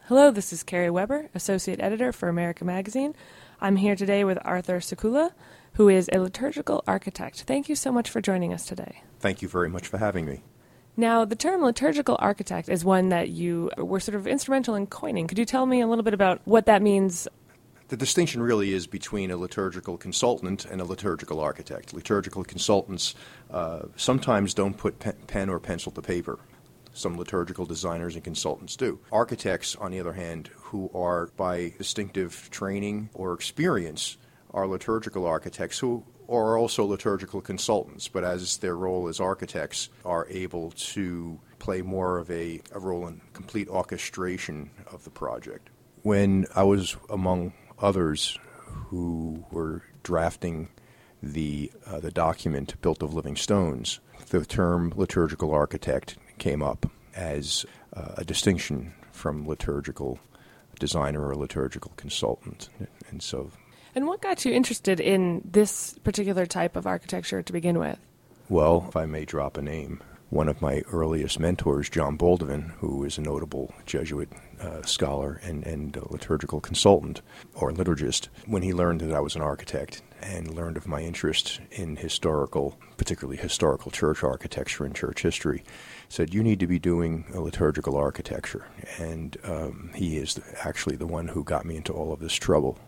Hello, this is Carrie Weber, Associate Editor for America Magazine. I'm here today with Arthur Sakula, who is a liturgical architect. Thank you so much for joining us today. Thank you very much for having me. Now, the term liturgical architect is one that you were sort of instrumental in coining. Could you tell me a little bit about what that means? The distinction really is between a liturgical consultant and a liturgical architect. Liturgical consultants sometimes don't put pen or pencil to paper. Some liturgical designers and consultants do. Architects, on the other hand, who are by distinctive training or experience, are liturgical architects who are also liturgical consultants, but as their role as architects, are able to play more of a role in complete orchestration of the project. When I was among others who were drafting the document Built of Living Stones, the term liturgical architect came up as a distinction from liturgical designer or liturgical consultant. And what got you interested in this particular type of architecture to begin with? Well, if I may drop a name, one of my earliest mentors, John Baldwin, who is a notable Jesuit scholar and liturgical consultant or liturgist, when he learned that I was an architect and learned of my interest in particularly historical church architecture and church history, said, you need to be doing a liturgical architecture. And he is actually the one who got me into all of this trouble.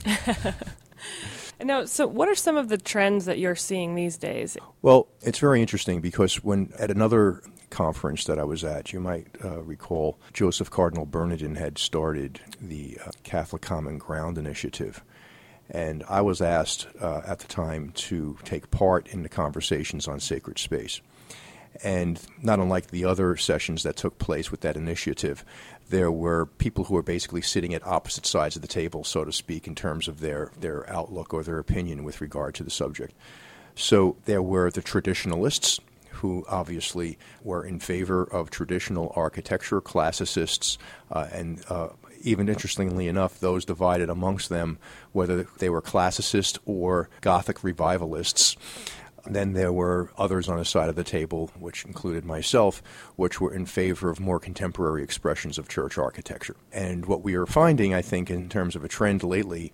Now, so what are some of the trends that you're seeing these days? Well, it's very interesting because when at another conference that I was at, you might recall Joseph Cardinal Bernardin had started the Catholic Common Ground Initiative. And I was asked at the time to take part in the conversations on sacred space. And not unlike the other sessions that took place with that initiative, there were people who were basically sitting at opposite sides of the table, so to speak, in terms of their outlook or their opinion with regard to the subject. So there were the traditionalists, who obviously were in favor of traditional architecture, classicists, and even interestingly enough, those divided amongst them, whether they were classicists or Gothic revivalists. Then there were others on the side of the table, which included myself, which were in favor of more contemporary expressions of church architecture. And what we are finding, I think, in terms of a trend lately,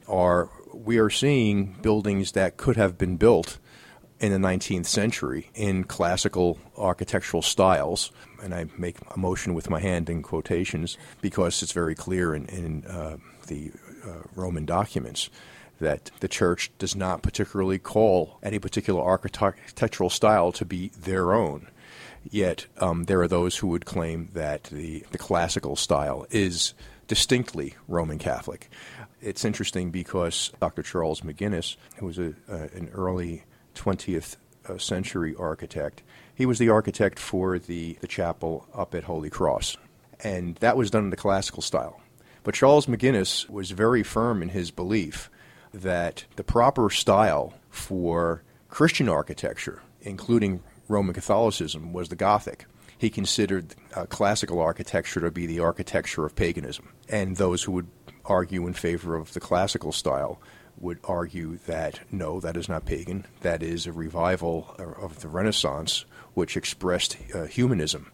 we are seeing buildings that could have been built in the 19th century in classical architectural styles. And I make a motion with my hand in quotations because it's very clear in the Roman documents that the church does not particularly call any particular architectural style to be their own. Yet there are those who would claim that the classical style is distinctly Roman Catholic. It's interesting because Dr. Charles McGinnis, who was an early 20th century architect, he was the architect for the chapel up at Holy Cross. And that was done in the classical style. But Charles McGinnis was very firm in his belief that the proper style for Christian architecture, including Roman Catholicism, was the Gothic. He considered classical architecture to be the architecture of paganism. And those who would argue in favor of the classical style would argue that, no, that is not pagan. That is a revival of the Renaissance, which expressed humanism.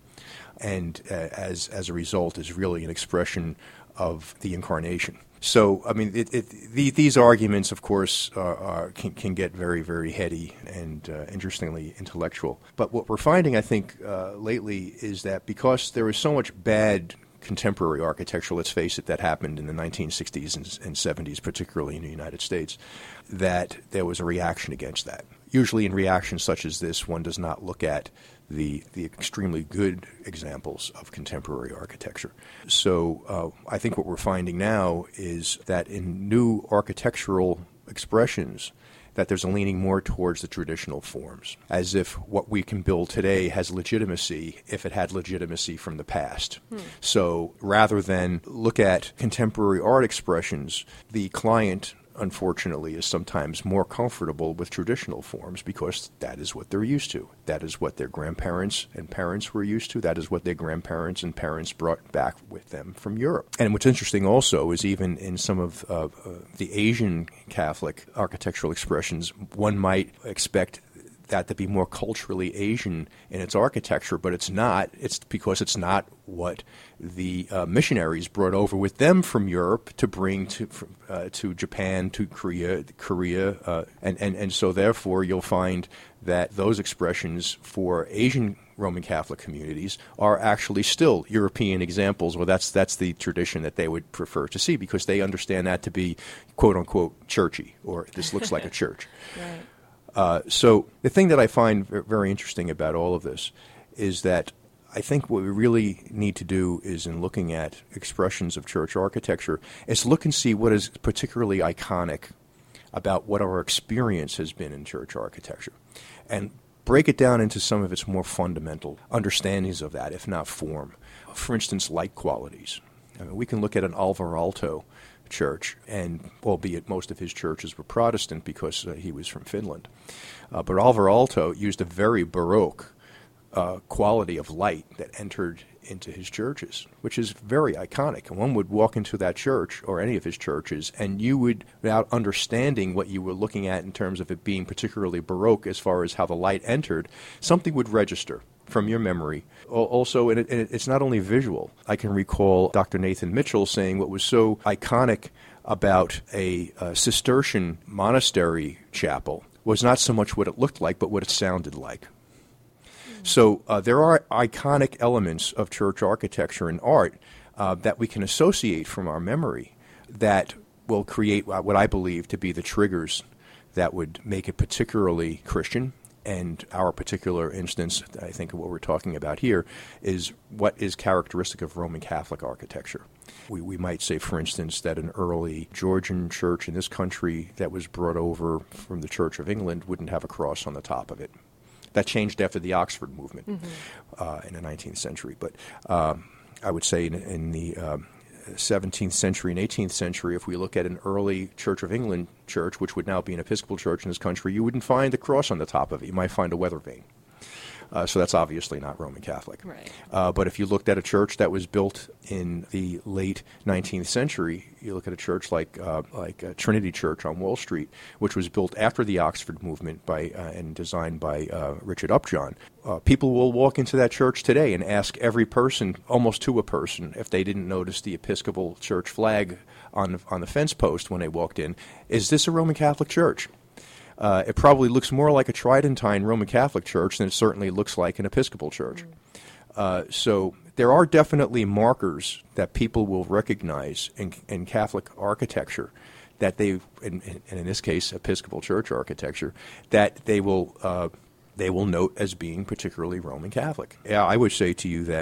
And as a result, is really an expression of the Incarnation. So, I mean, these arguments, of course, can get very, very heady and interestingly intellectual. But what we're finding, I think, lately is that because there is so much bad contemporary architecture, let's face it, that happened in the 1960s and 70s, particularly in the United States, that there was a reaction against that. Usually in reactions such as this, one does not look at the extremely good examples of contemporary architecture. So I think what we're finding now is that in new architectural expressions, that there's a leaning more towards the traditional forms, as if what we can build today has legitimacy if it had legitimacy from the past. So rather than look at contemporary art expressions, the client, unfortunately, is sometimes more comfortable with traditional forms because that is what they're used to. That is what their grandparents and parents were used to. That is what their grandparents and parents brought back with them from Europe. And what's interesting also is even in some of the Asian Catholic architectural expressions, one might expect that to be more culturally Asian in its architecture, but it's not. It's because it's not what the missionaries brought over with them from Europe to bring to Japan, to Korea, and so therefore you'll find that those expressions for Asian Roman Catholic communities are actually still European examples. Well, that's the tradition that they would prefer to see because they understand that to be quote unquote churchy, or this looks like a church. Right. So the thing that I find very interesting about all of this is that I think what we really need to do is, in looking at expressions of church architecture, is look and see what is particularly iconic about what our experience has been in church architecture, and break it down into some of its more fundamental understandings of that, if not form. For instance, light qualities. I mean, we can look at an Alvar Aalto church, and albeit most of his churches were Protestant because he was from Finland, but Alvar Aalto used a very Baroque quality of light that entered into his churches, which is very iconic. And one would walk into that church or any of his churches, and you would, without understanding what you were looking at in terms of it being particularly Baroque as far as how the light entered, something would register from your memory. Also, and it's not only visual. I can recall Dr. Nathan Mitchell saying what was so iconic about a Cistercian monastery chapel was not so much what it looked like, but what it sounded like. So there are iconic elements of church architecture and art that we can associate from our memory that will create what I believe to be the triggers that would make it particularly Christian. And our particular instance, I think what we're talking about here, is what is characteristic of Roman Catholic architecture. We might say, for instance, that an early Georgian church in this country that was brought over from the Church of England wouldn't have a cross on the top of it. That changed after the Oxford movement in the 19th century. But I would say in the 17th century and 18th century, if we look at an early Church of England church, which would now be an Episcopal church in this country, you wouldn't find a cross on the top of it. You might find a weather vane. So that's obviously not Roman Catholic. Right. But if you looked at a church that was built in the late 19th century, you look at a church like Trinity Church on Wall Street, which was built after the Oxford movement and designed by Richard Upjohn. People will walk into that church today and ask every person, almost to a person, if they didn't notice the Episcopal church flag on the fence post when they walked in, is this a Roman Catholic church? It probably looks more like a Tridentine Roman Catholic church than it certainly looks like an Episcopal church. So there are definitely markers that people will recognize in Catholic architecture that they, and in this case, Episcopal church architecture, that they will note as being particularly Roman Catholic. Yeah, I would say to you that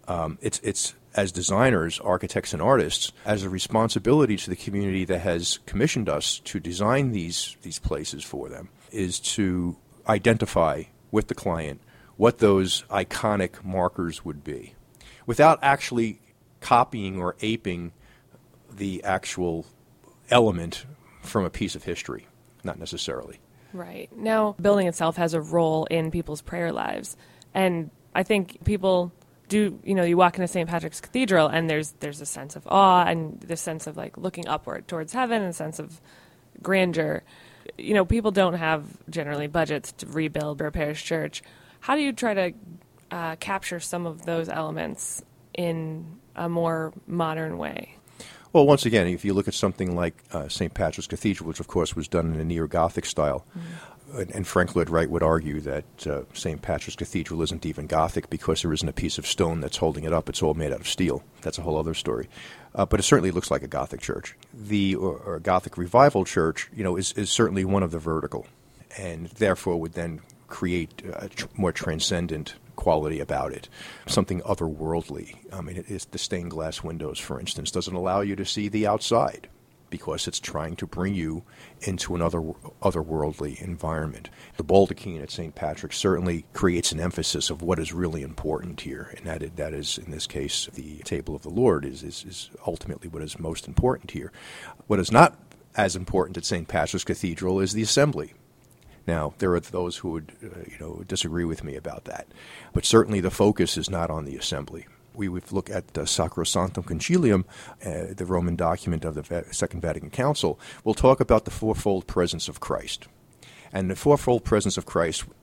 it's as designers, architects, and artists, as a responsibility to the community that has commissioned us to design these places for them, is to identify with the client what those iconic markers would be, without actually copying or aping the actual element from a piece of history, not necessarily. Right. Now, building itself has a role in people's prayer lives, and I think people you walk into St. Patrick's Cathedral and there's a sense of awe and this sense of like looking upward towards heaven and a sense of grandeur. People don't have generally budgets to rebuild a parish church. How do you try to capture some of those elements in a more modern way? Well, once again, if you look at something like St. Patrick's Cathedral, which of course was done in a neo-Gothic style, and Frank Lloyd Wright would argue that St. Patrick's Cathedral isn't even Gothic because there isn't a piece of stone that's holding it up. It's all made out of steel. That's a whole other story. But it certainly looks like a Gothic church. Or Gothic Revival church, is certainly one of the vertical, and therefore would then create a more transcendent quality about it, something otherworldly. I mean, it's the stained glass windows, for instance, doesn't allow you to see the outside, because it's trying to bring you into an otherworldly environment. The baldachin at St. Patrick's certainly creates an emphasis of what is really important here, and that is, in this case, the table of the Lord is ultimately what is most important here. What is not as important at St. Patrick's Cathedral is the assembly. Now, there are those who would disagree with me about that, but certainly the focus is not on the assembly. We would look at Sacrosanctum Concilium, the Roman document of the Second Vatican Council. We'll talk about the fourfold presence of Christ. And the fourfold presence of Christ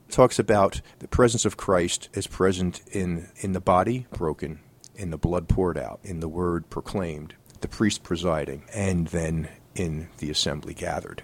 talks about the presence of Christ as present in the body broken, in the blood poured out, in the word proclaimed, the priest presiding, and then in the assembly gathered.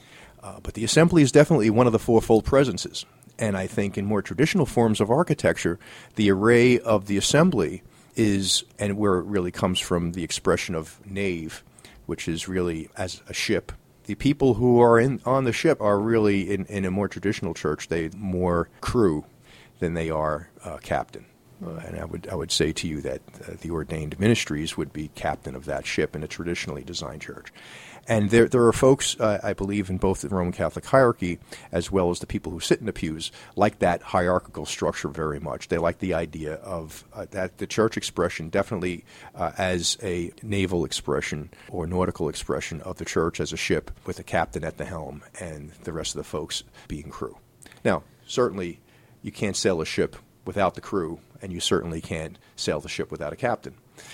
But the assembly is definitely one of the fourfold presences. And I think in more traditional forms of architecture, the array of the assembly is, and where it really comes from the expression of nave, which is really as a ship. The people who are on the ship are really, in a more traditional church, they more crew than they are captain. And I would say to you that the ordained ministries would be captain of that ship in a traditionally designed church. And there are folks, I believe, in both the Roman Catholic hierarchy as well as the people who sit in the pews, like that hierarchical structure very much. They like the idea of that the church expression definitely as a naval expression or nautical expression of the church as a ship with a captain at the helm and the rest of the folks being crew. Now, certainly you can't sail a ship without the crew, and you certainly can't sail the ship without a captain.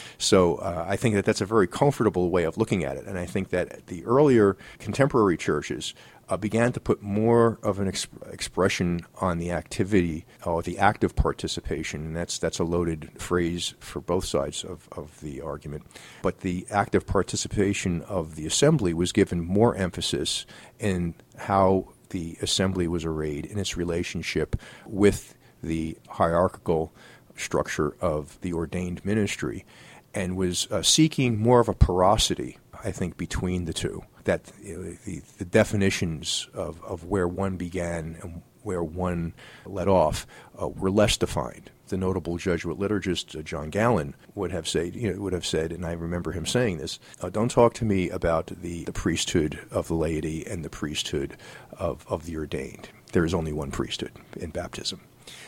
So I think that that's a very comfortable way of looking at it, and I think that the earlier contemporary churches began to put more of an expression on the activity or the active participation, and that's a loaded phrase for both sides of the argument. But the active participation of the assembly was given more emphasis in how the assembly was arrayed in its relationship with the hierarchical structure of the ordained ministry, and was seeking more of a porosity, I think, between the two, that the definitions of where one began and where one let off were less defined. The notable Jesuit liturgist John Gallon would have said, and I remember him saying this, don't talk to me about the priesthood of the laity and the priesthood of the ordained. There is only one priesthood in baptism.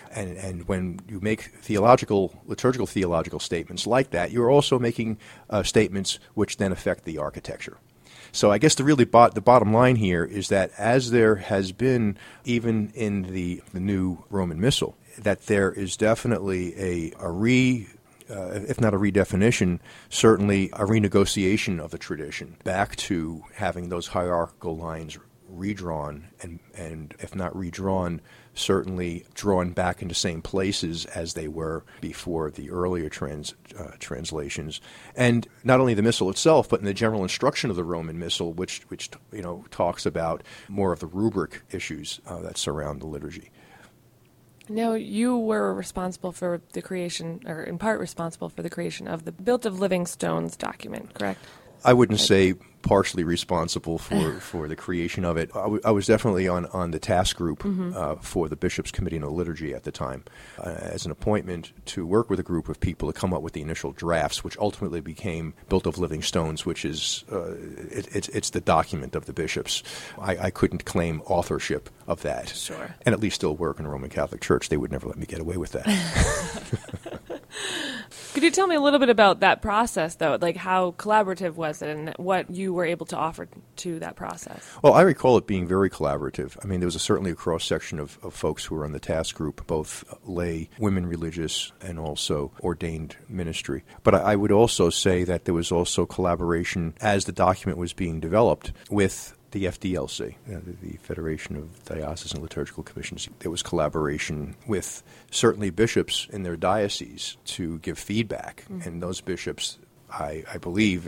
And when you make liturgical theological statements like that, you're also making statements which then affect the architecture. So I guess the bottom line here is that as there has been, even in the new Roman Missal, that there is definitely if not a redefinition, certainly a renegotiation of the tradition back to having those hierarchical lines redrawn and if not redrawn, certainly drawn back into same places as they were before the earlier translations. And not only the Missal itself, but in the general instruction of the Roman Missal, which talks about more of the rubric issues that surround the liturgy. Now, you were responsible for the creation, or in part responsible for the creation of the Built of Living Stones document, correct? I wouldn't say partially responsible for the creation of it. I was definitely on the task group for the Bishop's Committee on the Liturgy at the time as an appointment to work with a group of people to come up with the initial drafts, which ultimately became Built of Living Stones, which is it's the document of the bishops. I couldn't claim authorship of that. Sure. And at least still work in the Roman Catholic Church. They would never let me get away with that. Could you tell me a little bit about that process, though? Like, how collaborative was it and what you were able to offer to that process? Well, I recall it being very collaborative. I mean, there was certainly a cross-section of folks who were on the task group, both lay, women religious, and also ordained ministry. But I would also say that there was also collaboration as the document was being developed with the FDLC, the Federation of Diocesan Liturgical Commissions. There was collaboration with certainly bishops in their dioceses to give feedback, and those bishops, I believe,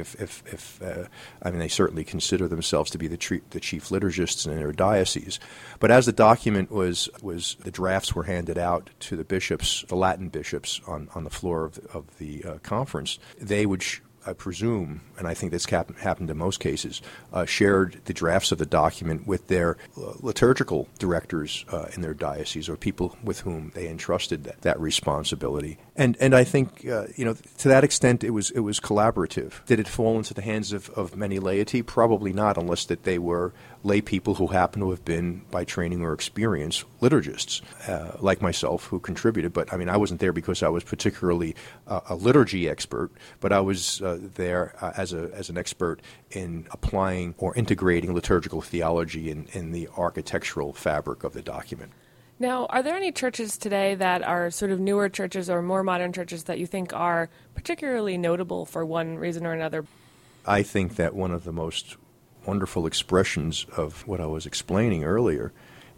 they certainly consider themselves to be the chief liturgists in their dioceses. But as the document was the drafts were handed out to the bishops, the Latin bishops, on the floor of the conference, they would I presume, and I think this happened in most cases, shared the drafts of the document with their liturgical directors in their diocese or people with whom they entrusted that responsibility. And I think, to that extent, it was collaborative. Did it fall into the hands of many laity? Probably not, unless that they were lay people who happen to have been, by training or experience, liturgists, like myself, who contributed. But, I wasn't there because I was particularly a liturgy expert, but I was there as an expert in applying or integrating liturgical theology in the architectural fabric of the document. Now, are there any churches today that are sort of newer churches or more modern churches that you think are particularly notable for one reason or another? I think that one of the most wonderful expressions of what I was explaining earlier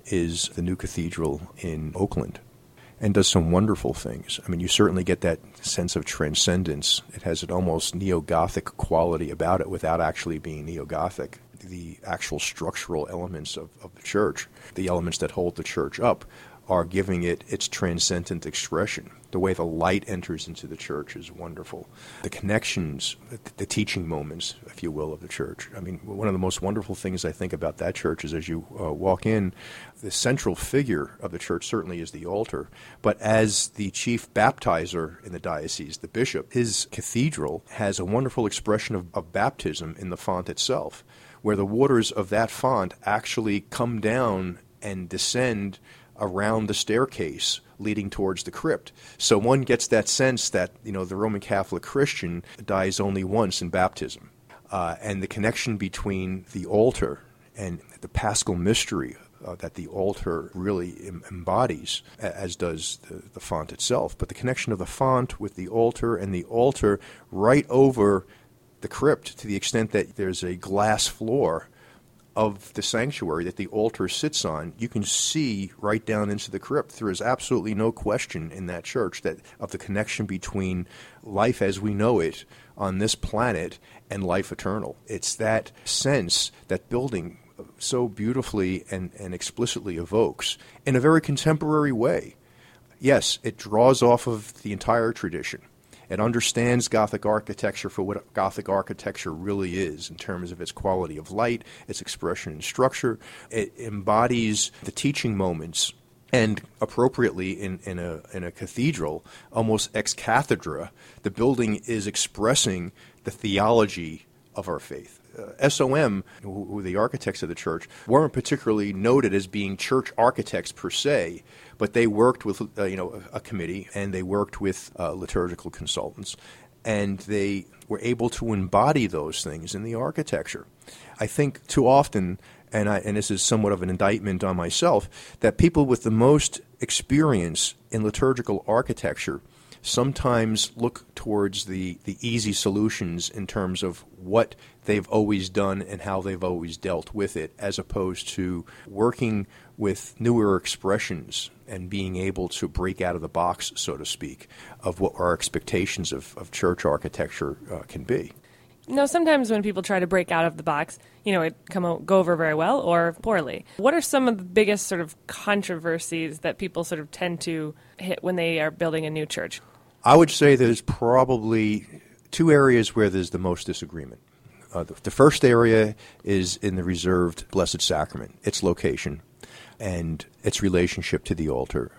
is the new cathedral in Oakland, and does some wonderful things. I mean, you certainly get that sense of transcendence. It has an almost neo-Gothic quality about it without actually being neo-Gothic. The actual structural elements of the church, the elements that hold the church up, are giving it its transcendent expression. The way the light enters into the church is wonderful. The connections, the teaching moments, if you will, of the church. I mean, one of the most wonderful things I think about that church is as you walk in, the central figure of the church certainly is the altar, but as the chief baptizer in the diocese, the bishop, his cathedral has a wonderful expression of baptism in the font itself, where the waters of that font actually come down and descend around the staircase leading towards the crypt. So one gets that sense that, the Roman Catholic Christian dies only once in baptism. And the connection between the altar and the paschal mystery that the altar really embodies, as does the font itself. But the connection of the font with the altar and the altar right over the crypt, to the extent that there's a glass floor of the sanctuary that the altar sits on, you can see right down into the crypt. There is absolutely no question in that church that of the connection between life as we know it on this planet and life eternal. It's that sense that building so beautifully and explicitly evokes in a very contemporary way. Yes, it draws off of the entire tradition. It understands Gothic architecture for what Gothic architecture really is in terms of its quality of light, its expression and structure. It embodies the teaching moments, and appropriately in a cathedral, almost ex cathedra, the building is expressing the theology of our faith. SOM, who were the architects of the church, weren't particularly noted as being church architects per se, but they worked with a committee, and they worked with liturgical consultants, and they were able to embody those things in the architecture. I think too often, and this is somewhat of an indictment on myself, that people with the most experience in liturgical architecture sometimes look towards the easy solutions in terms of what they've always done and how they've always dealt with it, as opposed to working with newer expressions and being able to break out of the box, so to speak, of what our expectations of church architecture can be. Sometimes when people try to break out of the box, it go over very well or poorly. What are some of the biggest sort of controversies that people sort of tend to hit when they are building a new church? I would say there's probably two areas where there's the most disagreement. The first area is in the reserved Blessed Sacrament, its location and its relationship to the altar,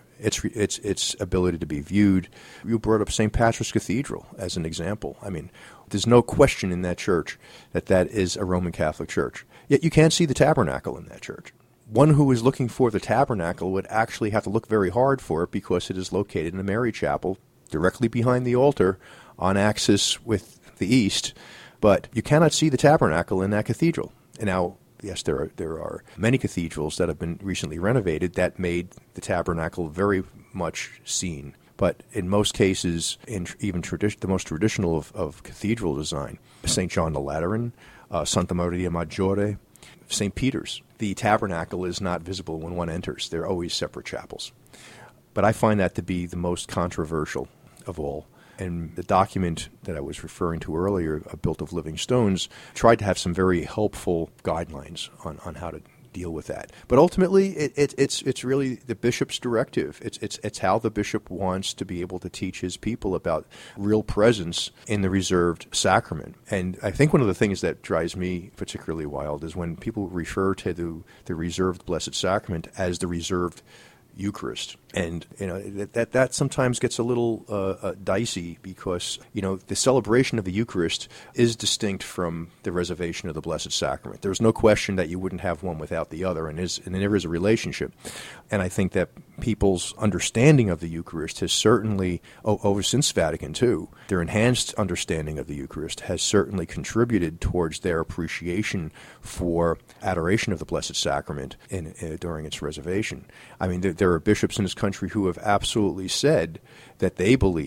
its ability to be viewed. You brought up St. Patrick's Cathedral as an example. I mean, there's no question in that church that is a Roman Catholic church. Yet you can't see the tabernacle in that church. One who is looking for the tabernacle would actually have to look very hard for it, because it is located in the Mary Chapel, directly behind the altar, on axis with the east. But you cannot see the tabernacle in that cathedral. And now, yes, there are many cathedrals that have been recently renovated that made the tabernacle very much seen. But in most cases, in even the most traditional of cathedral design, St. John the Lateran, Santa Maria Maggiore, St. Peter's, the tabernacle is not visible when one enters. They're always separate chapels. But I find that to be the most controversial of all. And the document that I was referring to earlier, Built of Living Stones, tried to have some very helpful guidelines on how to deal with that. But ultimately, it's really the bishop's directive. It's how the bishop wants to be able to teach his people about real presence in the reserved sacrament. And I think one of the things that drives me particularly wild is when people refer to the reserved Blessed Sacrament as the reserved Eucharist. And that sometimes gets a little dicey, because the celebration of the Eucharist is distinct from the reservation of the Blessed Sacrament. There's no question that you wouldn't have one without the other, and there is a relationship. And I think that people's understanding of the Eucharist has certainly, over since Vatican II, their enhanced understanding of the Eucharist has certainly contributed towards their appreciation for adoration of the Blessed Sacrament during its reservation. I mean, there are bishops in this country who have absolutely said that they believe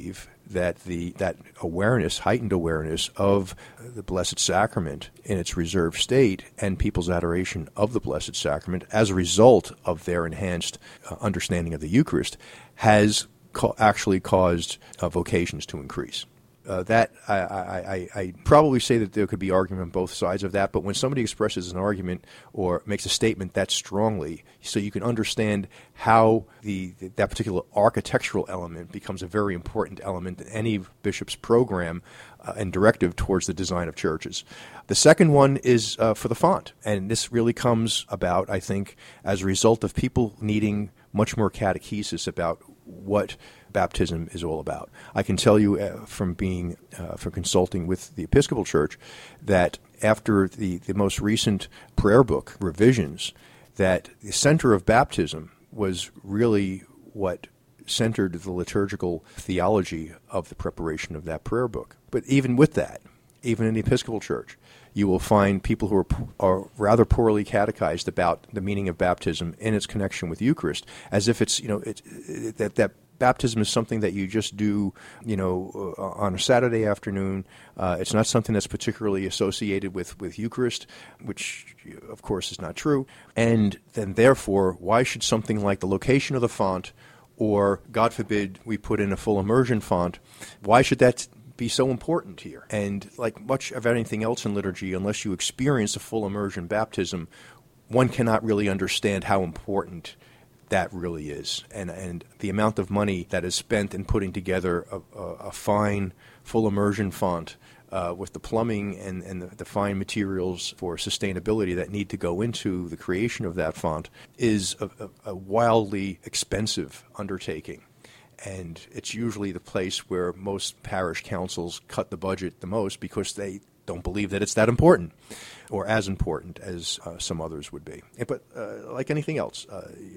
that that awareness, heightened awareness of the Blessed Sacrament in its reserved state and people's adoration of the Blessed Sacrament as a result of their enhanced understanding of the Eucharist has actually caused vocations to increase. That I probably say that there could be argument on both sides of that, but when somebody expresses an argument or makes a statement that strongly, so you can understand how that particular architectural element becomes a very important element in any bishop's program and directive towards the design of churches. The second one is for the font, and this really comes about, I think, as a result of people needing much more catechesis about what baptism is all about. I can tell you from consulting with the Episcopal Church that after the most recent prayer book revisions, that the center of baptism was really what centered the liturgical theology of the preparation of that prayer book. But even with that, even in the Episcopal Church, you will find people who are rather poorly catechized about the meaning of baptism and its connection with Eucharist, as if it's that baptism is something that you just do, on a Saturday afternoon. It's not something that's particularly associated with Eucharist, which, of course, is not true. And then, therefore, why should something like the location of the font, or, God forbid, we put in a full immersion font, why should that be so important here? And like much of anything else in liturgy, unless you experience a full immersion baptism, one cannot really understand how important that really is. And the amount of money that is spent in putting together a fine, full immersion font with the plumbing and the fine materials for sustainability that need to go into the creation of that font is a wildly expensive undertaking. And it's usually the place where most parish councils cut the budget the most because they don't believe that it's that important or as important as some others would be. But like anything else,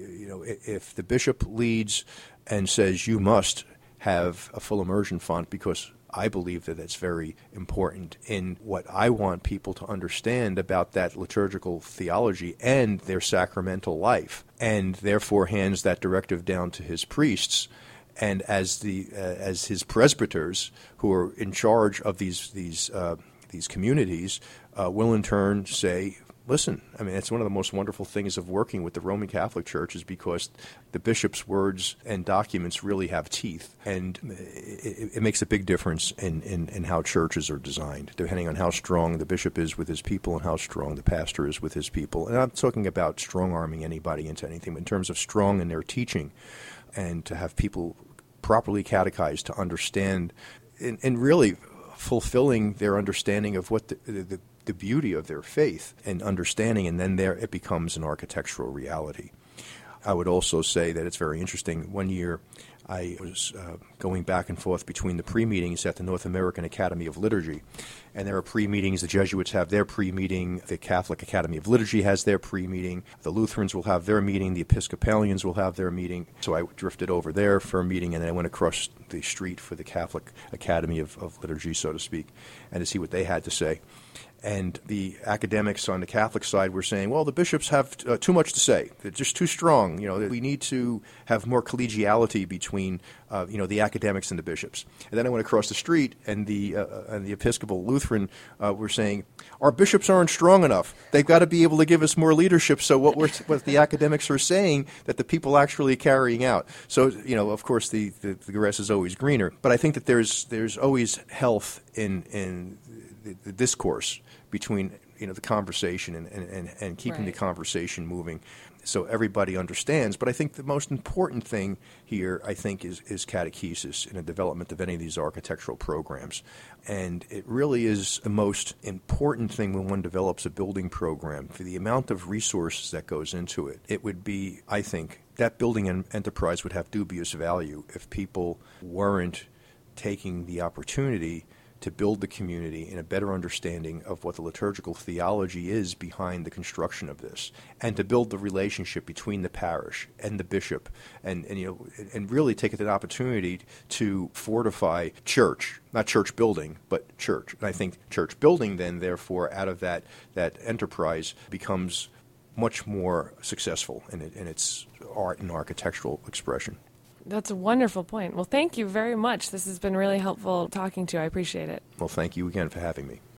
if the bishop leads and says you must have a full immersion font because I believe that it's very important in what I want people to understand about that liturgical theology and their sacramental life, and therefore hands that directive down to his priests, and as his presbyters who are in charge of these communities will in turn say, listen, I mean, it's one of the most wonderful things of working with the Roman Catholic Church is because the bishop's words and documents really have teeth, and it makes a big difference in how churches are designed, depending on how strong the bishop is with his people and how strong the pastor is with his people. And I'm not talking about strong-arming anybody into anything, but in terms of strong in their teaching and to have people properly catechized to understand and really fulfilling their understanding of what the beauty of their faith and understanding, and then there it becomes an architectural reality. I would also say that it's very interesting. One year I was going back and forth between the pre-meetings at the North American Academy of Liturgy, and there are pre-meetings. The Jesuits have their pre-meeting. The Catholic Academy of Liturgy has their pre-meeting. The Lutherans will have their meeting. The Episcopalians will have their meeting. So I drifted over there for a meeting, and then I went across the street for the Catholic Academy of Liturgy, so to speak, and to see what they had to say. And the academics on the Catholic side were saying, well, the bishops have too much to say. They're just too strong. We need to have more collegiality between, the academics and the bishops. And then I went across the street, and the Episcopal Lutheran were saying, our bishops aren't strong enough. They've got to be able to give us more leadership. So what the academics are saying that the people actually carrying out. So, of course, the grass is always greener. But I think that there's always health in the discourse between the conversation and keeping the conversation moving so everybody understands. But I think the most important thing here, I think, is catechesis in the development of any of these architectural programs. And it really is the most important thing when one develops a building program. For the amount of resources that goes into it, it would be, I think, that building enterprise would have dubious value if people weren't taking the opportunity to build the community in a better understanding of what the liturgical theology is behind the construction of this, and to build the relationship between the parish and the bishop, and really take it an opportunity to fortify church, not church building, but church. And I think church building then, therefore, out of that enterprise becomes much more successful in its art and architectural expression. That's a wonderful point. Well, thank you very much. This has been really helpful talking to you. I appreciate it. Well, thank you again for having me.